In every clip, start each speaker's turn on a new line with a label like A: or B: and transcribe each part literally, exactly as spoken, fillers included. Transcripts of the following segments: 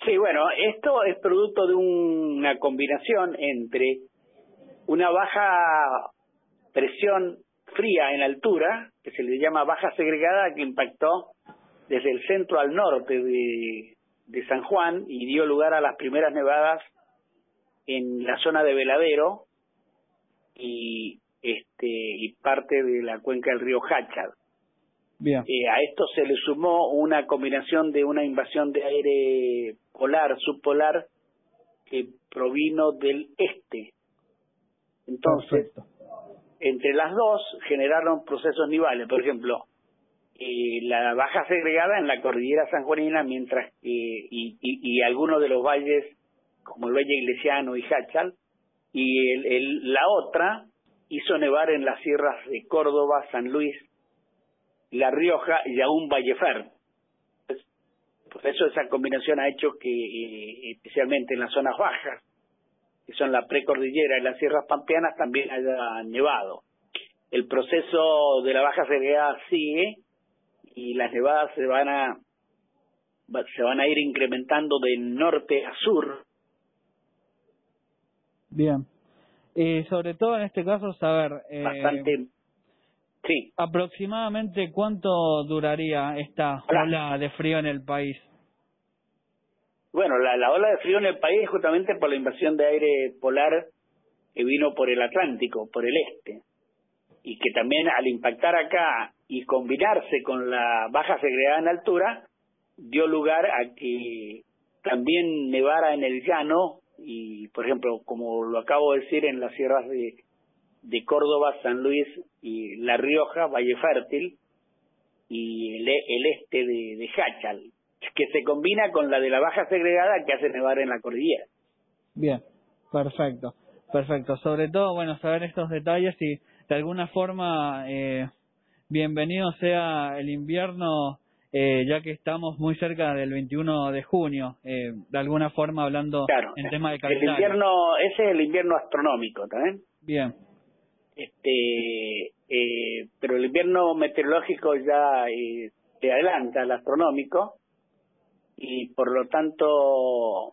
A: Sí, bueno, esto es producto de una combinación entre una baja presión fría en altura, que se le llama baja segregada, que impactó desde el centro al norte de, de San Juan y dio lugar a las primeras nevadas en la zona de Veladero y este y parte de la cuenca del río Jáchal.
B: Bien.
A: Eh, a esto se le sumó una combinación de una invasión de aire polar, subpolar, que provino del este. Entonces, Perfecto. entre las dos generaron procesos nivales. Por ejemplo, eh, la baja segregada en la cordillera sanjuanina, mientras que y, y, y algunos de los valles, como el Valle Iglesiano y Jáchal, y el, el, la otra hizo nevar en las sierras de Córdoba, San Luis, La Rioja y aún Vallefer. Pues, por eso esa combinación ha hecho que, eh, especialmente en las zonas bajas, que son la precordillera y las sierras pampeanas, también haya nevado. El proceso de la baja segregada sigue y las nevadas se van a se van a ir incrementando de norte a sur.
B: Bien. Y sobre todo en este caso saber eh,
A: bastante. Sí.
B: Aproximadamente cuánto duraría esta
A: Hola.
B: ola de frío en el país.
A: Bueno, la, la ola de frío en el país es justamente por la invasión de aire polar que vino por el Atlántico, por el este, y que también al impactar acá y combinarse con la baja segregada en altura, dio lugar a que también nevara en el llano, y por ejemplo, como lo acabo de decir, en las sierras de, de Córdoba, San Luis y La Rioja, Valle Fértil, y el, el este de, de Jáchal, que se combina con la de la baja segregada que hace nevar en la cordillera.
B: Bien, perfecto, perfecto. Sobre todo, bueno, saber estos detalles y de alguna forma eh, bienvenido sea el invierno, eh, ya que estamos muy cerca del veintiuno de junio, eh, de alguna forma hablando
A: claro,
B: en tema de
A: el
B: calendario.
A: invierno, ese es el invierno astronómico también.
B: Bien.
A: Este, eh, pero el invierno meteorológico ya eh, se adelanta al astronómico, y por lo tanto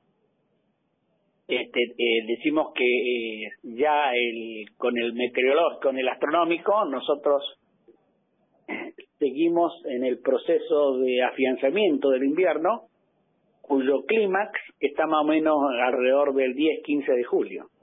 A: este eh, decimos que eh, ya el con el meteorológico, con el astronómico, nosotros seguimos en el proceso de afianzamiento del invierno, cuyo clímax está más o menos alrededor del diez quince de julio.